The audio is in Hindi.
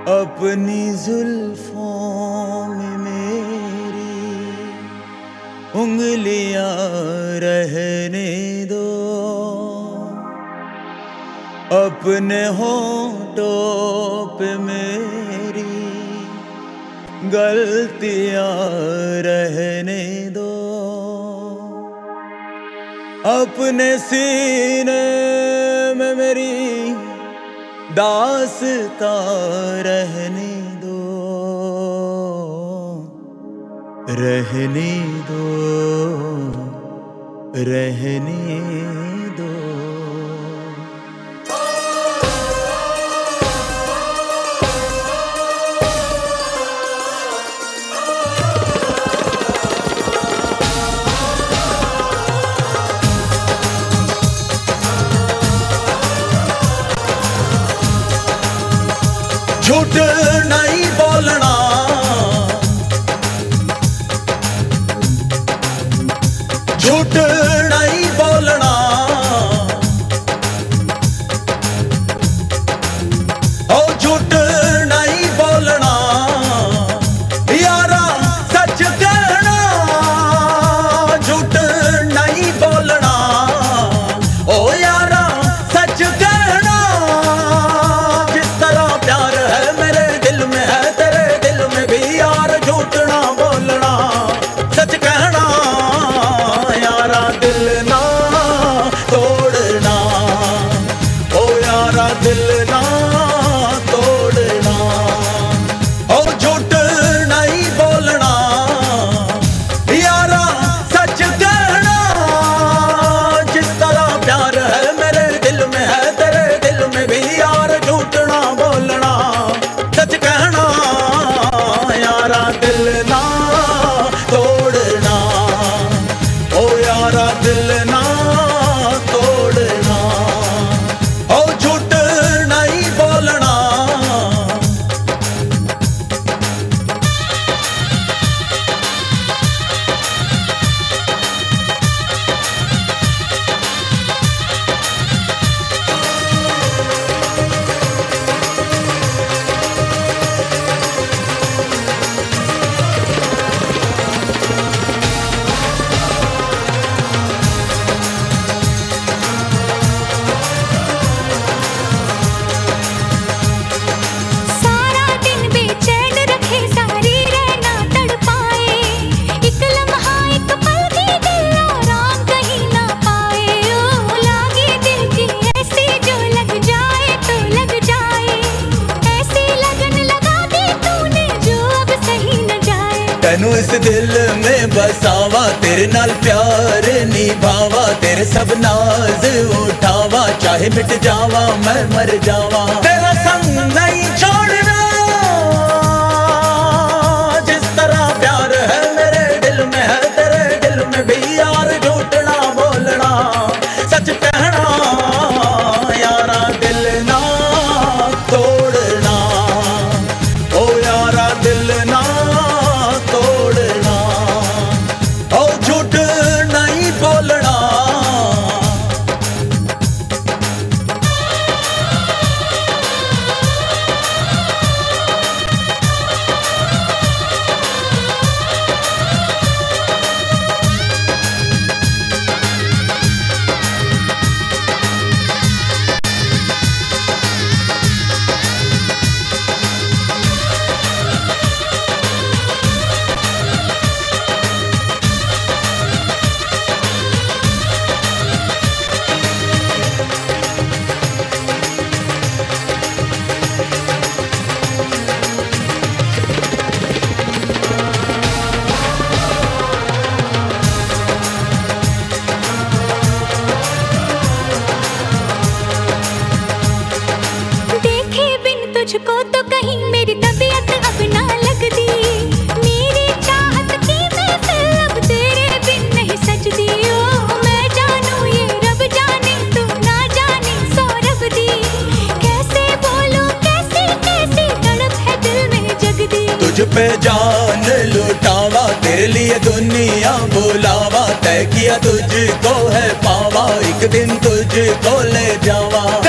अपनी जुल्फों में मेरी उंगलियां रहने दो, अपने होंठों पे मेरी गलतियां रहने दो, अपने सीने में मेरी दास्तां रहने दो, रहने दो, रहने दो। झूठ नहीं बोलना, झूठ नहीं बोलना, ओ झूठ नहीं बोलना, यारा सच कहना, झूठ नहीं बोलना, ओ यारा सच कहना। जिस तरह प्यार है मेरे दिल में है, तेरे दिल में भी यार झूठ ना बोलना, सच कहना, यारा दिल ना तोड़ना, ओ यारा दिल ना तोड़ना, ओ झूठ नहीं बोलना, यारा सच कहना। जिस तरह प्यार है मेरे दिल में है, तेरे दिल में भी यार झूठ ना बोलना, सच कहना, यारा दिल ना तोड़ना, ओ यारा दिल ना तोड़ना, ओ झूठ नहीं बोलना। तैनू इस दिल में बसावा, तेरे नाल प्यार निभावा, तेरे सब नाज उठावा, चाहे मिट जावा मैं मर जावा, तेरा संग नहीं छोड़ना। जिस तरह प्यार है मेरे दिल में है, तेरे दिल में भी यार झूठ ना बोलना, सच कहना, यारा दिल ना तोड़ना, ओ यारा दिल ना तोड़ना, ओ झूठ नहीं बोलना। तुझको तो कहीं मेरी तबीयत अब ना लगती, मेरी चाहत की महफिल अब तेरे बिन नहीं सजती। ओ मैं जानू ये रब जाने, तू ना जाने सौरभ दी, कैसे बोलूं कैसी कैसी तड़प है दिल में जगदी। तुझ पे जान लुटावा, तेरे लिए दुनिया बुलावा, तय किया तुझको है पावा, एक दिन तुझको ले जावा।